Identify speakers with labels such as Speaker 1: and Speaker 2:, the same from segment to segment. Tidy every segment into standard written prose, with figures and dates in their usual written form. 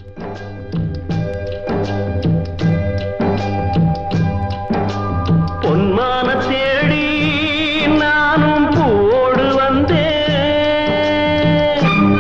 Speaker 1: பொன்மான தேடி நானும் பூவோடு வந்தேன்.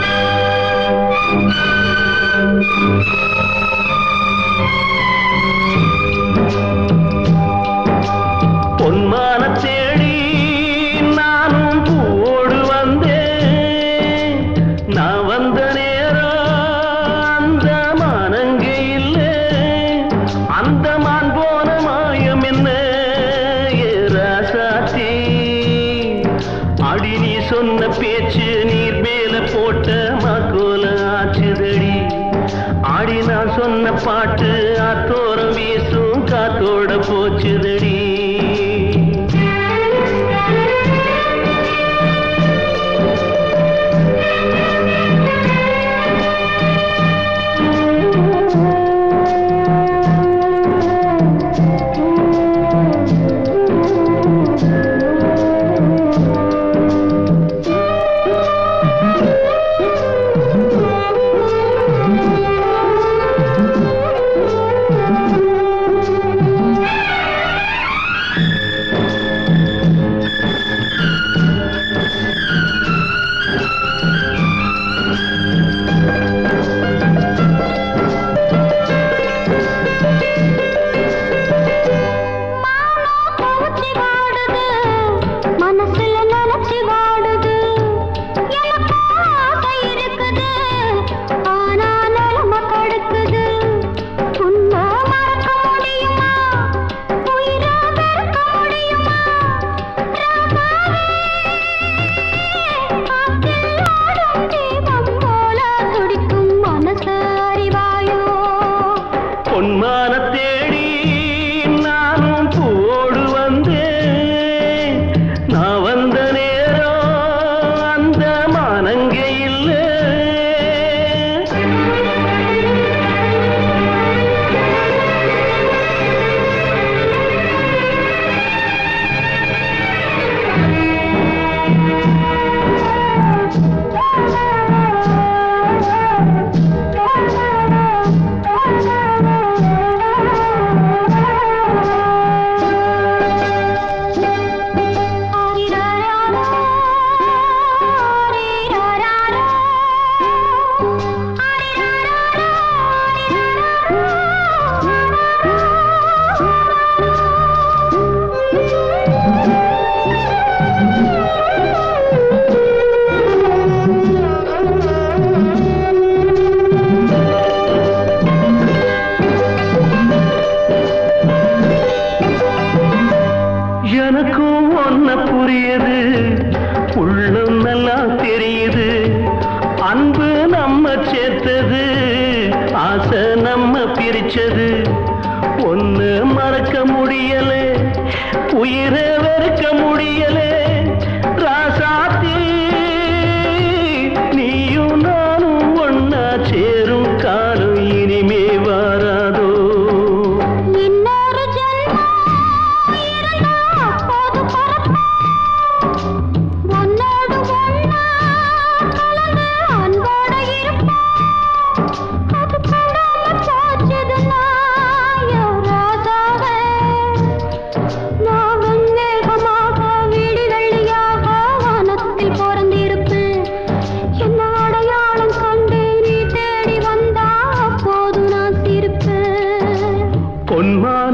Speaker 1: பொன்மான தேடி நானும் பூவோடு வந்தேன். நான் வந்த நேரம் அந்த மானங்கே இல்லை. அந்த மான் போன மாயம் என்ன ராசாத்தி? அடி நீ சொன்ன பேச்சு நீர் மேல போட்ட மாக்கோல ஆச்சுதடி. ஆடி நான் சொன்ன பாட்டு ஆத்தோரம் வீசும் காத்தோட போச்சுதடி. பொன்மான தேடி நானும் பூவோடு வந்தேன். நான் வந்த நேரம் அந்த மானங்கே இல்லை. எனக்கும் ஒன்ன புரியுது, உள்ளம் நல்லா தெரியுது. அன்பு நம்ம சேர்த்தது, ஆசை நம்ம பிரிச்சது. ஒன்னு மறக்க முடியல, உயிரை வெறுக்க முடியல. ராசாத்தி நீயும் நானும் ஒன்னா சேரும் காலம் இனிமே வாராதோ? பொன்மா